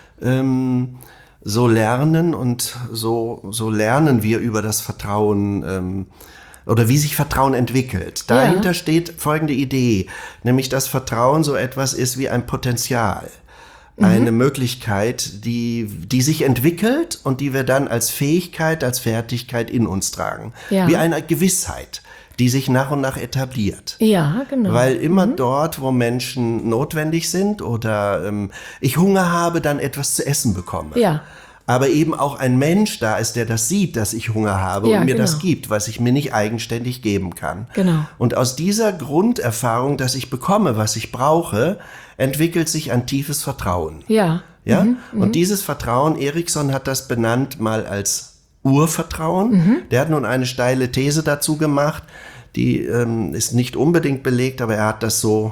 so lernen und so lernen wir über das Vertrauen oder wie sich Vertrauen entwickelt. Dahinter steht folgende Idee, nämlich dass Vertrauen so etwas ist wie ein Potenzial. Eine Möglichkeit, die sich entwickelt und die wir dann als Fähigkeit, als Fertigkeit in uns tragen. Wie eine Gewissheit, die sich nach und nach etabliert. Ja, genau. Weil immer dort, wo Menschen notwendig sind oder ich Hunger habe, dann etwas zu essen bekomme. Aber eben auch ein Mensch da ist, der das sieht, dass ich Hunger habe und mir das gibt, was ich mir nicht eigenständig geben kann. Und aus dieser Grunderfahrung, dass ich bekomme, was ich brauche, entwickelt sich ein tiefes Vertrauen. Und dieses Vertrauen, Erikson hat das benannt mal als Urvertrauen. Der hat nun eine steile These dazu gemacht, die ist nicht unbedingt belegt, aber er hat das so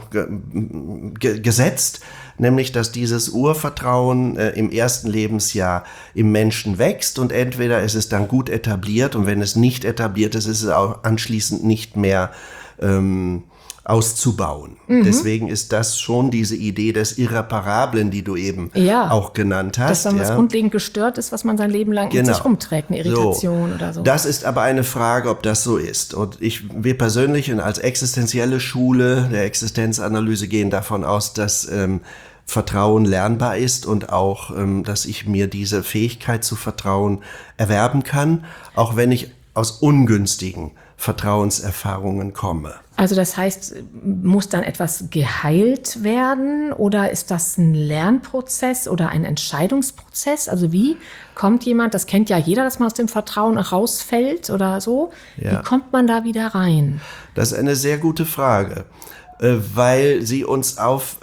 gesetzt, nämlich, dass dieses Urvertrauen im ersten Lebensjahr im Menschen wächst und entweder ist es dann gut etabliert und wenn es nicht etabliert ist, ist es auch anschließend nicht mehr auszubauen. Deswegen ist das schon diese Idee des Irreparablen, die du eben auch genannt hast. Dass dann was grundlegend gestört ist, was man sein Leben lang mit sich rumträgt, eine Irritation oder so. Das ist aber eine Frage, ob das so ist. Und wir persönlich als existenzielle Schule der Existenzanalyse gehen davon aus, dass Vertrauen lernbar ist und auch, dass ich mir diese Fähigkeit zu vertrauen erwerben kann, auch wenn ich aus ungünstigen Vertrauenserfahrungen komme. Also das heißt, muss dann etwas geheilt werden oder ist das ein Lernprozess oder ein Entscheidungsprozess? Also wie kommt jemand, das kennt ja jeder, dass man aus dem Vertrauen rausfällt oder so, wie kommt man da wieder rein? Das ist eine sehr gute Frage, weil sie uns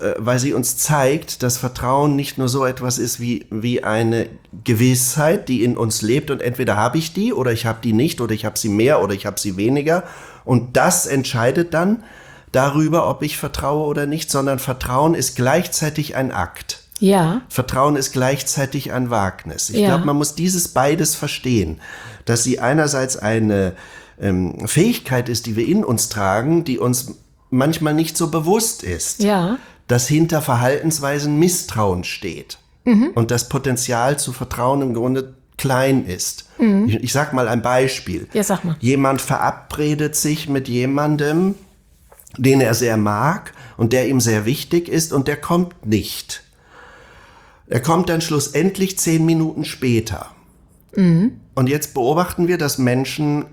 zeigt, dass Vertrauen nicht nur so etwas ist wie eine Gewissheit, die in uns lebt und entweder habe ich die oder ich habe die nicht oder ich habe sie mehr oder ich habe sie weniger und das entscheidet dann darüber, ob ich vertraue oder nicht, sondern Vertrauen ist gleichzeitig ein Akt. Ja. Vertrauen ist gleichzeitig ein Wagnis. Ich glaube, man muss dieses beides verstehen, dass sie einerseits eine Fähigkeit ist, die wir in uns tragen, die uns manchmal nicht so bewusst ist, dass hinter Verhaltensweisen Misstrauen steht und das Potenzial zu vertrauen im Grunde klein ist. Ich sag mal ein Beispiel. Ja, sag mal. Jemand verabredet sich mit jemandem, den er sehr mag und der ihm sehr wichtig ist und der kommt nicht. Er kommt dann schlussendlich 10 Minuten später. Und jetzt beobachten wir, dass Menschen,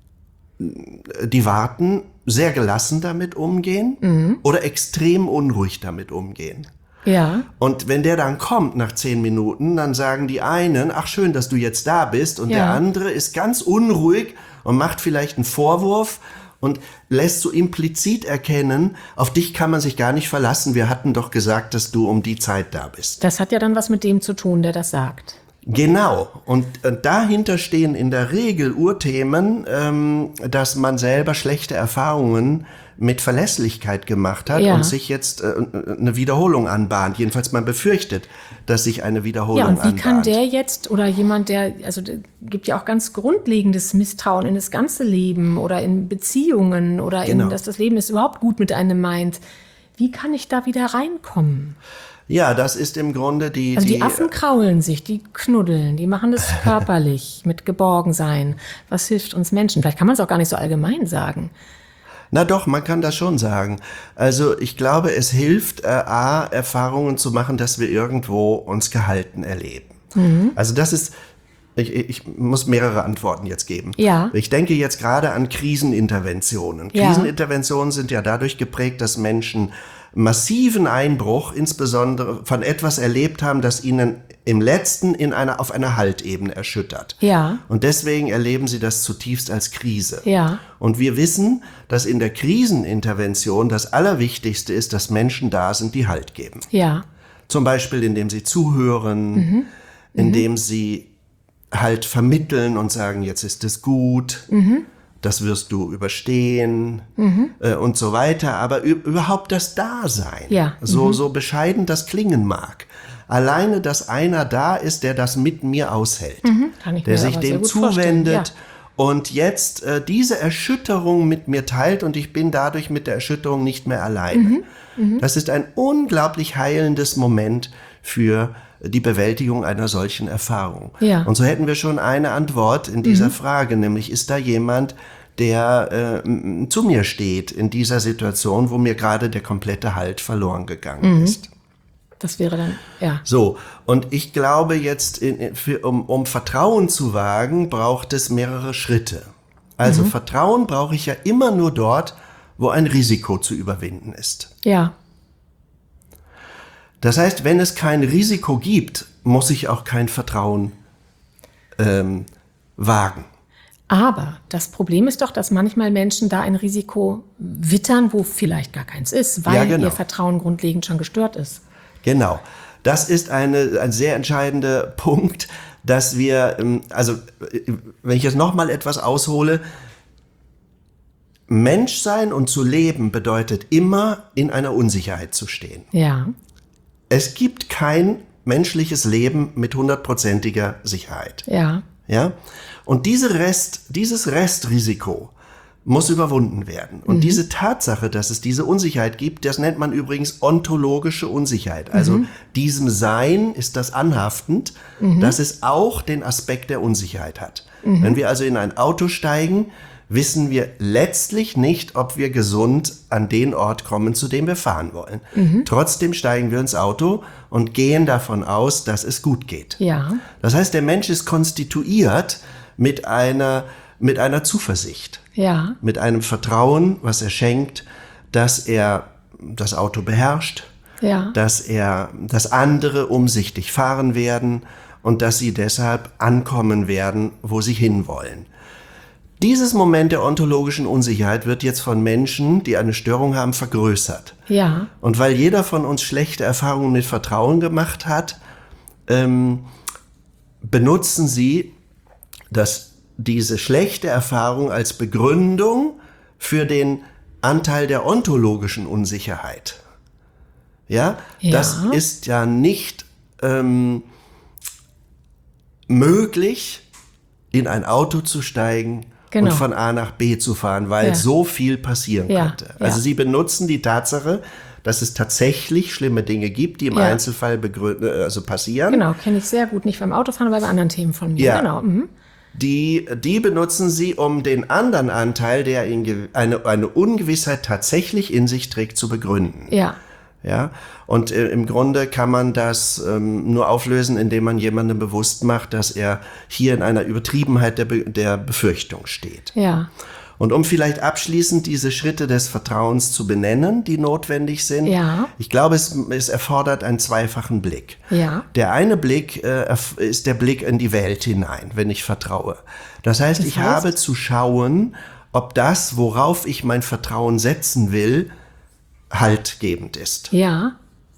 die warten, sehr gelassen damit umgehen oder extrem unruhig damit umgehen. Ja. Und wenn der dann kommt nach 10 Minuten, dann sagen die einen, ach schön, dass du jetzt da bist. Und der andere ist ganz unruhig und macht vielleicht einen Vorwurf und lässt so implizit erkennen, auf dich kann man sich gar nicht verlassen. Wir hatten doch gesagt, dass du um die Zeit da bist. Das hat ja dann was mit dem zu tun, der das sagt. Genau. Und dahinter stehen in der Regel Urthemen, dass man selber schlechte Erfahrungen mit Verlässlichkeit gemacht hat und sich jetzt eine Wiederholung anbahnt. Jedenfalls man befürchtet, dass sich eine Wiederholung anbahnt. Ja, und wie kann der jetzt oder jemand, der gibt ja auch ganz grundlegendes Misstrauen in das ganze Leben oder in Beziehungen oder in, dass das Leben es überhaupt gut mit einem meint. Wie kann ich da wieder reinkommen? Ja, das ist im Grunde die Affen kraulen sich, die knuddeln, die machen das körperlich mit Geborgensein. Was hilft uns Menschen? Vielleicht kann man es auch gar nicht so allgemein sagen. Na doch, man kann das schon sagen. Also ich glaube, es hilft, Erfahrungen zu machen, dass wir irgendwo uns gehalten erleben. Also das ist, ich muss mehrere Antworten jetzt geben. Ja. Ich denke jetzt gerade an Kriseninterventionen. Kriseninterventionen sind ja dadurch geprägt, dass Menschen massiven Einbruch insbesondere von etwas erlebt haben, das ihnen im Letzten auf einer Haltebene erschüttert. Ja. Und deswegen erleben sie das zutiefst als Krise. Ja. Und wir wissen, dass in der Krisenintervention das Allerwichtigste ist, dass Menschen da sind, die Halt geben. Ja. Zum Beispiel, indem sie zuhören, indem sie Halt vermitteln und sagen, jetzt ist es gut, das wirst du überstehen und so weiter. Aber überhaupt das Dasein, so bescheiden das klingen mag. Alleine, dass einer da ist, der das mit mir aushält, der sich dem zuwendet und jetzt diese Erschütterung mit mir teilt und ich bin dadurch mit der Erschütterung nicht mehr alleine. Das ist ein unglaublich heilendes Moment für die Bewältigung einer solchen Erfahrung. Ja. Und so hätten wir schon eine Antwort in dieser Frage, nämlich ist da jemand, der zu mir steht in dieser Situation, wo mir gerade der komplette Halt verloren gegangen ist. Das wäre dann, ja. So, und ich glaube jetzt, um Vertrauen zu wagen, braucht es mehrere Schritte. Also Vertrauen brauche ich ja immer nur dort, wo ein Risiko zu überwinden ist. Ja. Das heißt, wenn es kein Risiko gibt, muss ich auch kein Vertrauen wagen. Aber das Problem ist doch, dass manchmal Menschen da ein Risiko wittern, wo vielleicht gar keins ist, weil ihr Vertrauen grundlegend schon gestört ist. Genau. Das ist ein sehr entscheidender Punkt, dass wir, also wenn ich jetzt noch mal etwas aushole, Menschsein und zu leben bedeutet immer, in einer Unsicherheit zu stehen. Ja. Es gibt kein menschliches Leben mit 100%iger Sicherheit. Ja. Ja? Und dieses Restrisiko muss überwunden werden. Und diese Tatsache, dass es diese Unsicherheit gibt, das nennt man übrigens ontologische Unsicherheit. Also diesem Sein ist das anhaftend, dass es auch den Aspekt der Unsicherheit hat. Wenn wir also in ein Auto steigen, wissen wir letztlich nicht, ob wir gesund an den Ort kommen, zu dem wir fahren wollen. Trotzdem steigen wir ins Auto und gehen davon aus, dass es gut geht. Ja. Das heißt, der Mensch ist konstituiert mit einer Zuversicht. Ja. Mit einem Vertrauen, was er schenkt, dass er das Auto beherrscht, Ja. dass andere umsichtig fahren werden und dass sie deshalb ankommen werden, wo sie hinwollen. Dieses Moment der ontologischen Unsicherheit wird jetzt von Menschen, die eine Störung haben, vergrößert. Ja. Und weil jeder von uns schlechte Erfahrungen mit Vertrauen gemacht hat, benutzen sie diese schlechte Erfahrung als Begründung für den Anteil der ontologischen Unsicherheit. Ja? Das ist ja nicht möglich, in ein Auto zu steigen und von A nach B zu fahren, weil so viel passieren könnte. Also sie benutzen die Tatsache, dass es tatsächlich schlimme Dinge gibt, die im Einzelfall passieren. Genau, kenne ich sehr gut. Nicht beim Autofahren, aber bei anderen Themen von mir. Ja. Genau. Die benutzen sie, um den anderen Anteil, der eine Ungewissheit tatsächlich in sich trägt, zu begründen. Ja. Ja? Und im Grunde kann man das nur auflösen, indem man jemandem bewusst macht, dass er hier in einer Übertriebenheit der Befürchtung steht. Ja. Und um vielleicht abschließend diese Schritte des Vertrauens zu benennen, die notwendig sind, ich glaube, es erfordert einen zweifachen Blick. Ja. Der eine Blick ist der Blick in die Welt hinein, wenn ich vertraue. Das heißt, ich habe zu schauen, ob das, worauf ich mein Vertrauen setzen will, haltgebend ist. Ja.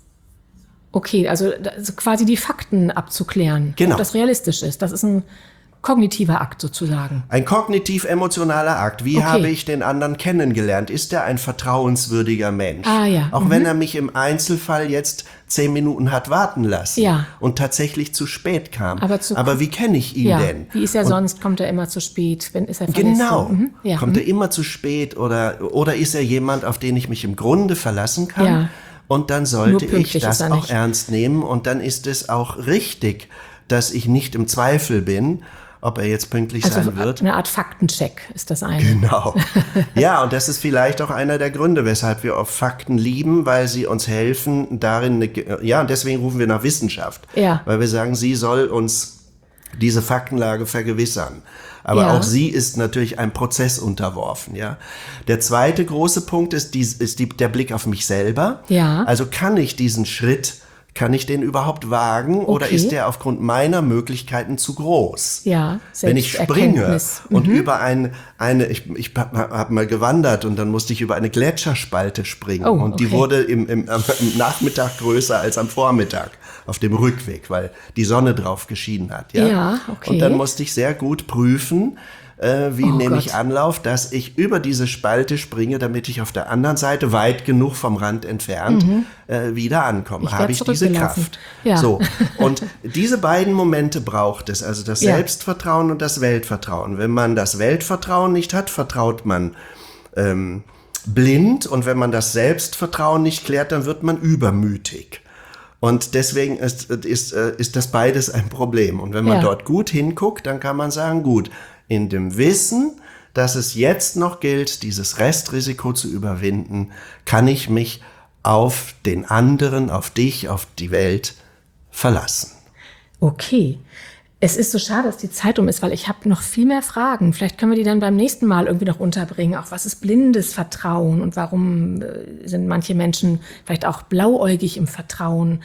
Okay, also quasi die Fakten abzuklären, ob das realistisch ist. Das ist ein kognitiver Akt sozusagen. Ein kognitiv-emotionaler Akt. Wie habe ich den anderen kennengelernt? Ist er ein vertrauenswürdiger Mensch? Auch wenn er mich im Einzelfall jetzt 10 Minuten hat warten lassen und tatsächlich zu spät kam. Aber wie kenne ich ihn denn? Wie ist er sonst? Kommt er immer zu spät? Ist er verlässlich? Genau. Kommt er immer zu spät oder ist er jemand, auf den ich mich im Grunde verlassen kann? Ja. Und dann sollte ich das auch ernst nehmen und dann ist es auch richtig, dass ich nicht im Zweifel bin, ob er jetzt pünktlich sein wird. Eine Art Faktencheck ist das eine. Genau. Ja, und das ist vielleicht auch einer der Gründe, weshalb wir oft Fakten lieben, weil sie uns helfen, darin, und deswegen rufen wir nach Wissenschaft. Ja. Weil wir sagen, sie soll uns diese Faktenlage vergewissern. Aber auch sie ist natürlich einem Prozess unterworfen, ja. Der zweite große Punkt ist der Blick auf mich selber. Ja. Also kann ich diesen Schritt überhaupt wagen oder ist der aufgrund meiner Möglichkeiten zu groß? Ja, wenn ich springe und über ich habe mal gewandert und dann musste ich über eine Gletscherspalte springen und die wurde im Nachmittag größer als am Vormittag auf dem Rückweg, weil die Sonne drauf geschienen hat. Ja, okay. Und dann musste ich sehr gut prüfen, wie nehme ich Anlauf, dass ich über diese Spalte springe, damit ich auf der anderen Seite, weit genug vom Rand entfernt, wieder ankomme. Habe ich diese Kraft? Ja. So. Und diese beiden Momente braucht es, also das Selbstvertrauen und das Weltvertrauen. Wenn man das Weltvertrauen nicht hat, vertraut man blind, und wenn man das Selbstvertrauen nicht klärt, dann wird man übermütig. Und deswegen ist das beides ein Problem. Und wenn man dort gut hinguckt, dann kann man sagen, gut, in dem Wissen, dass es jetzt noch gilt, dieses Restrisiko zu überwinden, kann ich mich auf den anderen, auf dich, auf die Welt verlassen. Okay. Es ist so schade, dass die Zeit um ist, weil ich habe noch viel mehr Fragen. Vielleicht können wir die dann beim nächsten Mal irgendwie noch unterbringen. Auch was ist blindes Vertrauen und warum sind manche Menschen vielleicht auch blauäugig im Vertrauen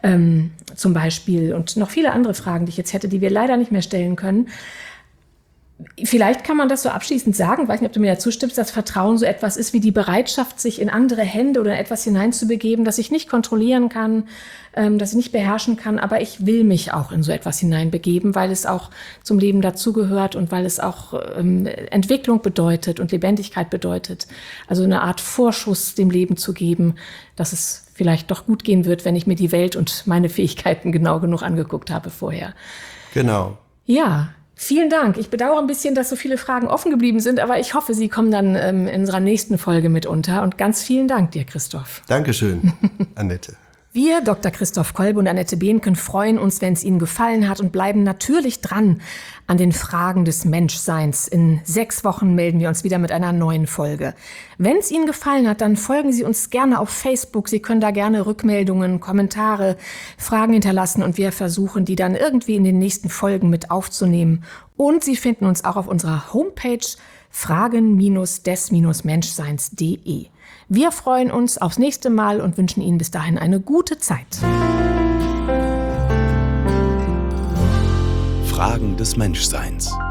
zum Beispiel. Und noch viele andere Fragen, die ich jetzt hätte, die wir leider nicht mehr stellen können. Vielleicht kann man das so abschließend sagen, ich weiß nicht, ob du mir da zustimmst, dass Vertrauen so etwas ist wie die Bereitschaft, sich in andere Hände oder in etwas hineinzubegeben, das ich nicht kontrollieren kann, das ich nicht beherrschen kann, aber ich will mich auch in so etwas hineinbegeben, weil es auch zum Leben dazugehört und weil es auch Entwicklung bedeutet und Lebendigkeit bedeutet. Also eine Art Vorschuss dem Leben zu geben, dass es vielleicht doch gut gehen wird, wenn ich mir die Welt und meine Fähigkeiten genau genug angeguckt habe vorher. Genau. Ja. Vielen Dank. Ich bedauere ein bisschen, dass so viele Fragen offen geblieben sind, aber ich hoffe, Sie kommen dann in unserer nächsten Folge mit unter. Und ganz vielen Dank dir, Christoph. Dankeschön, Annette. Wir, Dr. Christoph Kolbe und Annette Behnken, freuen uns, wenn es Ihnen gefallen hat und bleiben natürlich dran an den Fragen des Menschseins. In 6 Wochen melden wir uns wieder mit einer neuen Folge. Wenn es Ihnen gefallen hat, dann folgen Sie uns gerne auf Facebook. Sie können da gerne Rückmeldungen, Kommentare, Fragen hinterlassen und wir versuchen, die dann irgendwie in den nächsten Folgen mit aufzunehmen. Und Sie finden uns auch auf unserer Homepage fragen-des-menschseins.de. Wir freuen uns aufs nächste Mal und wünschen Ihnen bis dahin eine gute Zeit. Fragen des Menschseins.